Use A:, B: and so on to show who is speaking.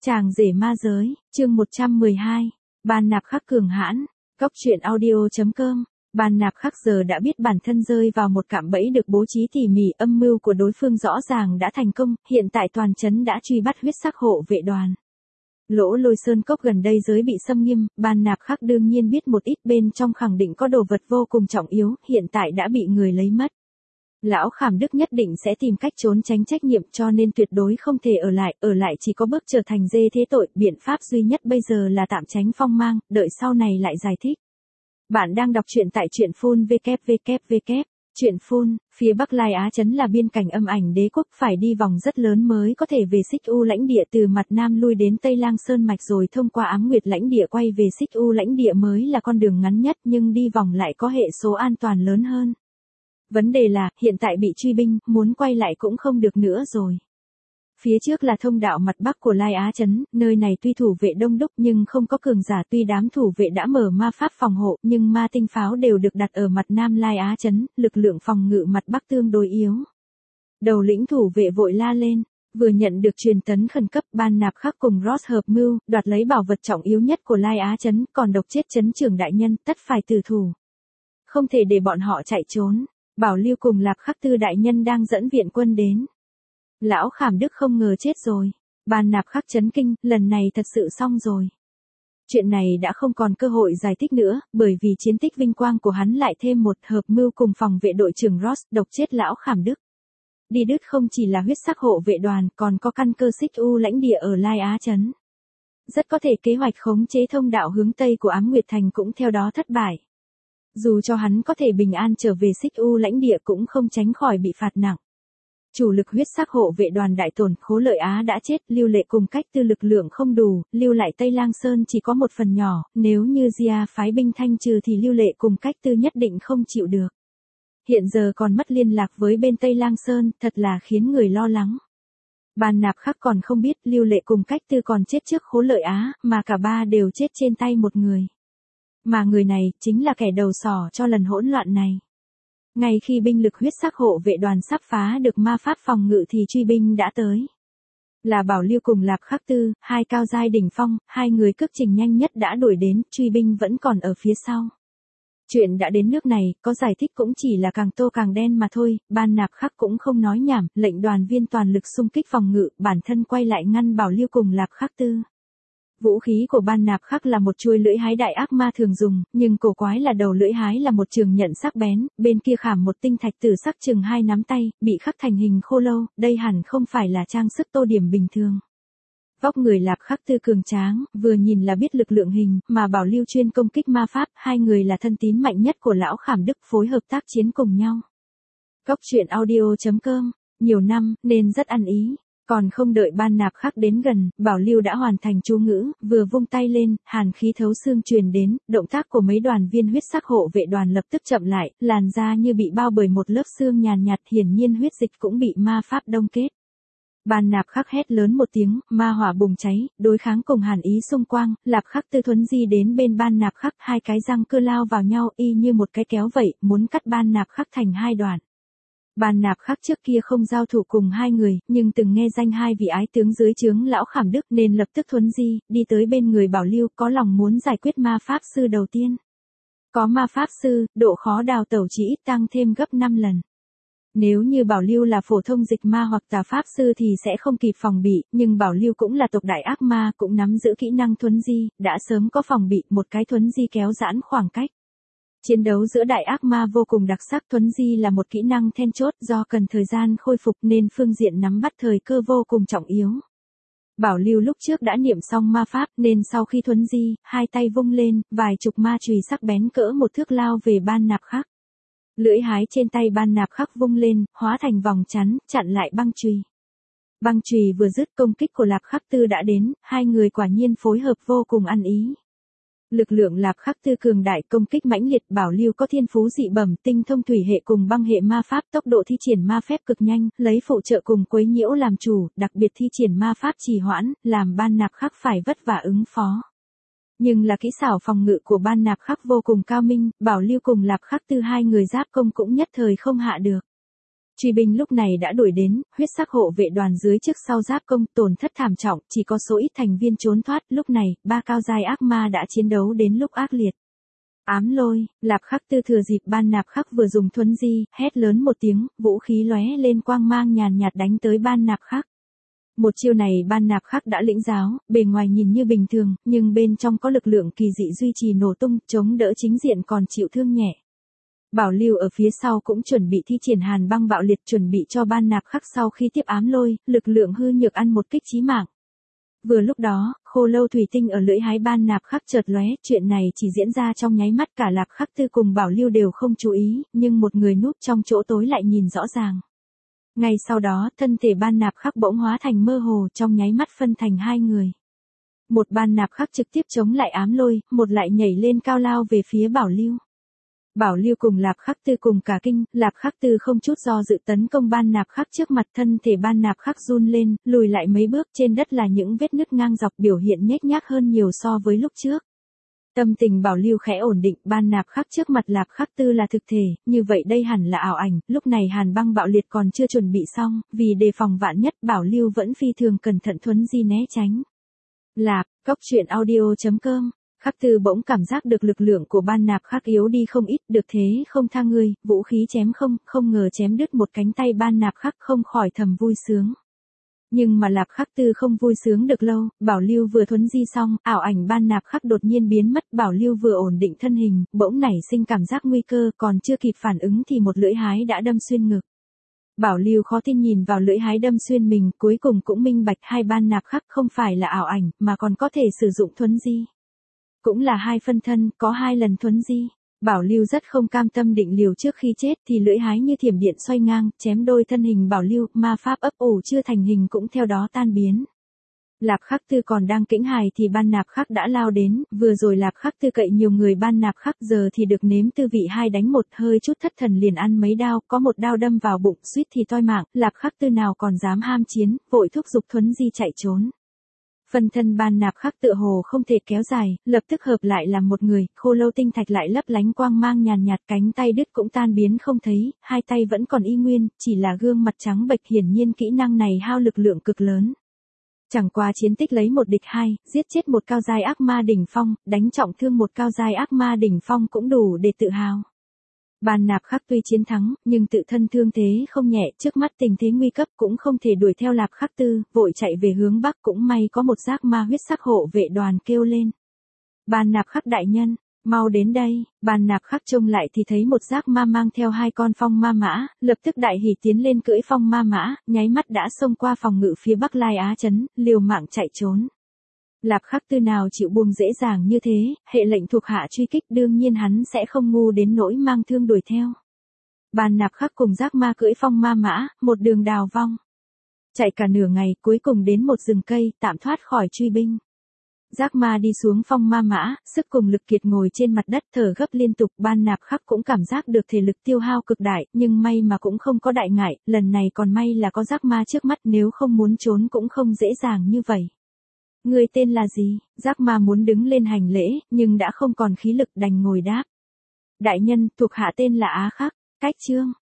A: Chàng rể ma giới, chương 112, Ban Nạp Khắc cường hãn, Cốc truyện audio.com. Ban Nạp Khắc giờ đã biết bản thân rơi vào một cạm bẫy được bố trí tỉ mỉ, âm mưu của đối phương rõ ràng đã thành công, hiện tại toàn trấn đã truy bắt huyết sắc hộ vệ đoàn. Lỗ Lôi Sơn Cốc gần đây giới bị xâm nghiêm, Ban Nạp Khắc đương nhiên biết một ít, bên trong khẳng định có đồ vật vô cùng trọng yếu, hiện tại đã bị người lấy mất. Lão Khảm Đức nhất định sẽ tìm cách trốn tránh trách nhiệm, cho nên tuyệt đối không thể ở lại chỉ có bước trở thành dê thế tội, biện pháp duy nhất bây giờ là tạm tránh phong mang, đợi sau này lại giải thích. Bạn đang đọc truyện tại truyện phun www. Truyện phun, phía Bắc Lai Á Trấn là biên cảnh âm ảnh đế quốc, phải đi vòng rất lớn mới có thể về Xích U lãnh địa, từ mặt Nam lui đến Tây Lang Sơn Mạch rồi thông qua Ám Nguyệt lãnh địa quay về Xích U lãnh địa mới là con đường ngắn nhất, nhưng đi vòng lại có hệ số an toàn lớn hơn. Vấn đề là, hiện tại bị truy binh, muốn quay lại cũng không được nữa rồi. Phía trước là thông đạo mặt bắc của Lai Á Trấn, nơi này tuy thủ vệ đông đúc nhưng không có cường giả, tuy đám thủ vệ đã mở ma pháp phòng hộ, nhưng ma tinh pháo đều được đặt ở mặt nam Lai Á Trấn, lực lượng phòng ngự mặt bắc tương đối yếu. Đầu lĩnh thủ vệ vội la lên, vừa nhận được truyền tấn khẩn cấp, Ban Nạp Khắc cùng Ross hợp mưu, đoạt lấy bảo vật trọng yếu nhất của Lai Á Trấn, còn độc chết trấn trưởng đại nhân, tất phải tử thủ. Không thể để bọn họ chạy trốn. Bảo Lưu cùng Lạp Khắc Tư đại nhân đang dẫn viện quân đến. Lão Khảm Đức không ngờ chết rồi. Ban Nạp Khắc chấn kinh, lần này thật sự xong rồi. Chuyện này đã không còn cơ hội giải thích nữa, bởi vì chiến tích vinh quang của hắn lại thêm một hợp mưu cùng phòng vệ đội trưởng Ross, độc chết Lão Khảm Đức. Đi đứt không chỉ là huyết sắc hộ vệ đoàn, còn có căn cơ Xích U lãnh địa ở Lai Á Trấn. Rất có thể kế hoạch khống chế thông đạo hướng Tây của Ám Nguyệt Thành cũng theo đó thất bại. Dù cho hắn có thể bình an trở về Xích U lãnh địa cũng không tránh khỏi bị phạt nặng. Chủ lực huyết sắc hộ vệ đoàn đại tổn, Khố Lợi Á đã chết, Lưu Lệ cùng Cách Tư lực lượng không đủ, lưu lại Tây Lang Sơn chỉ có một phần nhỏ, nếu như Gia phái binh thanh trừ thì Lưu Lệ cùng Cách Tư nhất định không chịu được. Hiện giờ còn mất liên lạc với bên Tây Lang Sơn, thật là khiến người lo lắng. Ban Nạp Khắc còn không biết Lưu Lệ cùng Cách Tư còn chết trước Khố Lợi Á, mà cả ba đều chết trên tay một người. Mà người này, chính là kẻ đầu sỏ cho lần hỗn loạn này. Ngay khi binh lực huyết sắc hộ vệ đoàn sắp phá được ma pháp phòng ngự thì truy binh đã tới. Là Bảo Lưu cùng Lạp Khắc Tư, hai cao giai đỉnh phong, hai người cước trình nhanh nhất đã đuổi đến, truy binh vẫn còn ở phía sau. Chuyện đã đến nước này, có giải thích cũng chỉ là càng tô càng đen mà thôi, Ban Nạp Khắc cũng không nói nhảm, lệnh đoàn viên toàn lực xung kích phòng ngự, bản thân quay lại ngăn Bảo Lưu cùng Lạp Khắc Tư. Vũ khí của Ban Nạp Khắc là một chuôi lưỡi hái đại ác ma thường dùng, nhưng cổ quái là đầu lưỡi hái là một trường nhận sắc bén, bên kia khảm một tinh thạch tử sắc chừng 2 nắm tay, bị khắc thành hình khô lâu, đây hẳn không phải là trang sức tô điểm bình thường. Vóc người Lạp Khắc Tư cường tráng, vừa nhìn là biết lực lượng hình, mà Bảo Lưu chuyên công kích ma pháp, hai người là thân tín mạnh nhất của Lão Khảm Đức, phối hợp tác chiến cùng nhau. Cốc truyện audio.com, nhiều năm, nên rất ăn ý. Còn không đợi Ban Nạp Khắc đến gần, Bảo Lưu đã hoàn thành chú ngữ, vừa vung tay lên, hàn khí thấu xương truyền đến, động tác của mấy đoàn viên huyết sắc hộ vệ đoàn lập tức chậm lại, làn da như bị bao bởi một lớp xương nhàn nhạt, hiển nhiên huyết dịch cũng bị ma pháp đông kết. Ban Nạp Khắc hét lớn một tiếng, ma hỏa bùng cháy, đối kháng cùng hàn ý xung quang, Lạp Khắc Tư thuấn di đến bên Ban Nạp Khắc, hai cái răng cưa lao vào nhau y như một cái kéo vậy, muốn cắt Ban Nạp Khắc thành hai đoạn. Ban Nạp Khắc trước kia không giao thủ cùng hai người, nhưng từng nghe danh hai vị ái tướng dưới trướng Lão Khảm Đức nên lập tức thuấn di, đi tới bên người Bảo Lưu, có lòng muốn giải quyết ma pháp sư đầu tiên. Có ma pháp sư, độ khó đào tẩu chỉ ít tăng thêm gấp 5 lần. Nếu như Bảo Lưu là phổ thông dịch ma hoặc tà pháp sư thì sẽ không kịp phòng bị, nhưng Bảo Lưu cũng là tộc đại ác ma, cũng nắm giữ kỹ năng thuấn di, đã sớm có phòng bị, một cái thuấn di kéo giãn khoảng cách. Chiến đấu giữa đại ác ma vô cùng đặc sắc, thuấn di là một kỹ năng then chốt, do cần thời gian khôi phục nên phương diện nắm bắt thời cơ vô cùng trọng yếu. Bảo Lưu lúc trước đã niệm xong ma pháp nên sau khi thuấn di, hai tay vung lên, vài chục ma chùy sắc bén cỡ một thước lao về Ban Nạp Khắc. Lưỡi hái trên tay Ban Nạp Khắc vung lên, hóa thành vòng chắn, chặn lại băng chùy. Băng chùy vừa dứt, công kích của Lạp Khắc Tư đã đến, hai người quả nhiên phối hợp vô cùng ăn ý. Lực lượng Lạp Khắc Tư cường đại, công kích mãnh liệt, Bảo Lưu có thiên phú dị bẩm, tinh thông thủy hệ cùng băng hệ ma pháp, tốc độ thi triển ma phép cực nhanh, lấy phụ trợ cùng quấy nhiễu làm chủ, đặc biệt thi triển ma pháp trì hoãn, làm Ban Nạp Khắc phải vất vả ứng phó. Nhưng là kỹ xảo phòng ngự của Ban Nạp Khắc vô cùng cao minh, Bảo Lưu cùng Lạp Khắc Tư hai người giáp công cũng nhất thời không hạ được. Truy binh lúc này đã đuổi đến, huyết sắc hộ vệ đoàn dưới trước sau giáp công, tổn thất thảm trọng, chỉ có số ít thành viên trốn thoát. Lúc này, ba cao giai ác ma đã chiến đấu đến lúc ác liệt. Ám lôi, Lạp Khắc Tư thừa dịp Ban Nạp Khắc vừa dùng thuấn di, hét lớn một tiếng, vũ khí lóe lên quang mang nhàn nhạt đánh tới Ban Nạp Khắc. Một chiêu này Ban Nạp Khắc đã lĩnh giáo, bề ngoài nhìn như bình thường, nhưng bên trong có lực lượng kỳ dị duy trì nổ tung, chống đỡ chính diện còn chịu thương nhẹ. Bảo Lưu ở phía sau cũng chuẩn bị thi triển hàn băng bạo liệt, chuẩn bị cho Ban Nạp Khắc sau khi tiếp ám lôi, lực lượng hư nhược ăn một kích chí mạng. Vừa lúc đó, khô lâu thủy tinh ở lưỡi hái Ban Nạp Khắc chợt lóe, chuyện này chỉ diễn ra trong nháy mắt, cả Lạp Khắc Tư cùng Bảo Lưu đều không chú ý, nhưng một người núp trong chỗ tối lại nhìn rõ ràng. Ngay sau đó, thân thể Ban Nạp Khắc bỗng hóa thành mơ hồ, trong nháy mắt phân thành hai người. Một Ban Nạp Khắc trực tiếp chống lại ám lôi, một lại nhảy lên cao lao về phía Bảo Lưu. Bảo Lưu cùng Lạp Khắc Tư cùng cả kinh, Lạp Khắc Tư không chút do dự tấn công Ban Nạp Khắc trước mặt, thân thể Ban Nạp Khắc run lên, lùi lại mấy bước, trên đất là những vết nứt ngang dọc, biểu hiện nhếch nhác hơn nhiều so với lúc trước. Tâm tình Bảo Lưu khẽ ổn định, Ban Nạp Khắc trước mặt Lạp Khắc Tư là thực thể, như vậy đây hẳn là ảo ảnh. Lúc này hàn băng bạo liệt còn chưa chuẩn bị xong, vì đề phòng vạn nhất, Bảo Lưu vẫn phi thường cẩn thận thuấn di né tránh. Lạp, cốc truyện audio.com. Khắc Tư bỗng cảm giác được lực lượng của Ban Nạp Khắc yếu đi không ít, được thế không tha ngươi, vũ khí chém không ngờ chém đứt một cánh tay Ban Nạp Khắc, không khỏi thầm vui sướng. Nhưng mà Lạp Khắc Tư không vui sướng được lâu, Bảo Lưu vừa thuấn di xong, ảo ảnh Ban Nạp Khắc đột nhiên biến mất, Bảo Lưu vừa ổn định thân hình, bỗng nảy sinh cảm giác nguy cơ, còn chưa kịp phản ứng thì một lưỡi hái đã đâm xuyên ngực. Bảo Lưu khó tin nhìn vào lưỡi hái đâm xuyên mình, cuối cùng cũng minh bạch hai Ban Nạp Khắc không phải là ảo ảnh, mà còn có thể sử dụng thuấn di. Cũng là hai phân thân, có hai lần thuấn di. Bảo Lưu rất không cam tâm định liều, trước khi chết thì lưỡi hái như thiểm điện xoay ngang, chém đôi thân hình Bảo Lưu, ma pháp ấp ủ chưa thành hình cũng theo đó tan biến. Lạp Khắc Tư còn đang kĩnh hài thì Ban Nạp Khắc đã lao đến, vừa rồi Lạp Khắc Tư cậy nhiều người Ban Nạp Khắc, giờ thì được nếm tư vị hai đánh một, hơi chút thất thần liền ăn mấy đao, có một đao đâm vào bụng, suýt thì toi mạng, Lạp Khắc Tư nào còn dám ham chiến, vội thúc giục thuấn di chạy trốn. Phân thân Ban Nạp Khắc tựa hồ không thể kéo dài, lập tức hợp lại làm một người, khô lâu tinh thạch lại lấp lánh quang mang nhàn nhạt, cánh tay đứt cũng tan biến không thấy, hai tay vẫn còn y nguyên, chỉ là gương mặt trắng bệch, hiển nhiên kỹ năng này hao lực lượng cực lớn. Chẳng qua chiến tích lấy một địch hai, giết chết một cao giai ác ma đỉnh phong, đánh trọng thương một cao giai ác ma đỉnh phong cũng đủ để tự hào. Ban Nạp Khắc tuy chiến thắng, nhưng tự thân thương thế không nhẹ, trước mắt tình thế nguy cấp cũng không thể đuổi theo Lạp Khắc Tư, vội chạy về hướng bắc, cũng may có một giác ma huyết sắc hộ vệ đoàn kêu lên. Ban Nạp Khắc đại nhân, mau đến đây. Ban Nạp Khắc trông lại thì thấy một giác ma mang theo hai con phong ma mã, lập tức đại hỉ tiến lên cưỡi phong ma mã, nháy mắt đã xông qua phòng ngự phía Bắc Lai Á trấn, liều mạng chạy trốn. Lạp Khắc Tư nào chịu buông dễ dàng như thế, hệ lệnh thuộc hạ truy kích, đương nhiên hắn sẽ không ngu đến nỗi mang thương đuổi theo. Ban Nạp Khắc cùng giác ma cưỡi phong ma mã, một đường đào vong. Chạy cả nửa ngày, cuối cùng đến một rừng cây, tạm thoát khỏi truy binh. Giác ma đi xuống phong ma mã, sức cùng lực kiệt ngồi trên mặt đất thở gấp liên tục. Ban Nạp Khắc cũng cảm giác được thể lực tiêu hao cực đại, nhưng may mà cũng không có đại ngại, lần này còn may là có giác ma trước mắt, nếu không muốn trốn cũng không dễ dàng như vậy. Người tên là gì? Giác ma muốn đứng lên hành lễ, nhưng đã không còn khí lực, đành ngồi đáp. Đại nhân, thuộc hạ tên là Á Khắc. Cách chương